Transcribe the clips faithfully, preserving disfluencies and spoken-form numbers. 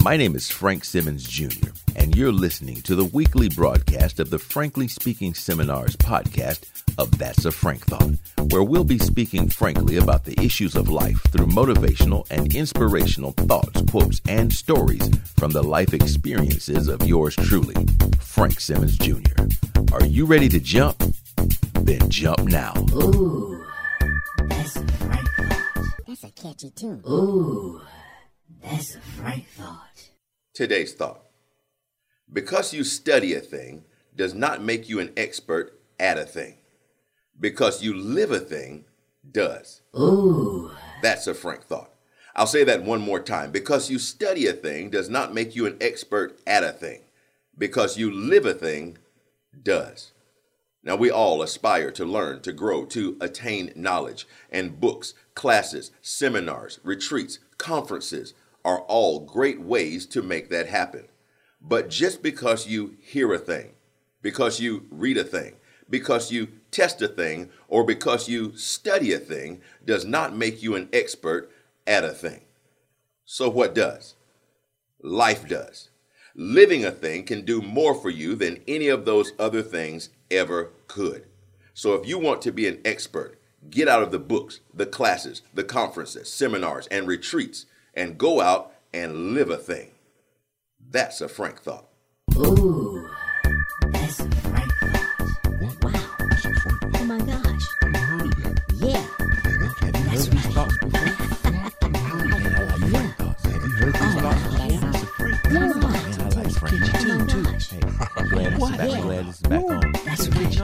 My name is Frank Simmons Junior, and you're listening to the weekly broadcast of the Frankly Speaking Seminars podcast of That's a Frank Thought, where we'll be speaking frankly about the issues of life through motivational and inspirational thoughts, quotes, and stories from the life experiences of yours truly, Frank Simmons Junior Are you ready to jump? Then jump now. Ooh, that's a Frank Thought. That's a catchy tune. Ooh, that's a Frank Thought. Today's thought. Because you study a thing does not make you an expert at a thing. Because you live a thing does. Ooh. That's a Frank Thought. I'll say that one more time. Because you study a thing does not make you an expert at a thing. Because you live a thing does. Now, we all aspire to learn, to grow, to attain knowledge, and books, classes, seminars, retreats, conferences are all great ways to make that happen. But just because you hear a thing, because you read a thing, because you test a thing, or because you study a thing does not make you an expert at a thing. So what does? Life does. Living a thing can do more for you than any of those other things ever could. So if you want to be an expert, get out of the books, the classes, the conferences, seminars, and retreats, and go out and live a thing. That's a Frank Thought. Ooh, that's a Frank Thought. Wow. That's a Frank Thought. Oh my gosh. I've heard of that. Yeah. Have you That's heard these right. thoughts before? I've heard of that. I like Frank Thoughts. Have you heard these Oh, thoughts wow. before? That's It's a Frank Come Thought. on. Man, I like Frank Oh Thoughts. my gosh. Hey, I'm glad this is back, I'm glad this is back on. That's right.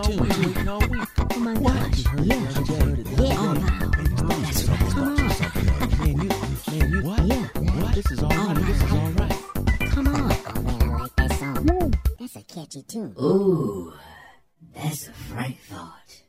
Oh my gosh. Yeah. Yeah. Oh wow. That's right. Come on. Man, you, man, you, what? Yeah. What? This is all Oh, right. This is all right. Come on. Oh man, I like that song. That's a catchy tune. Ooh, that's a Frank Thought.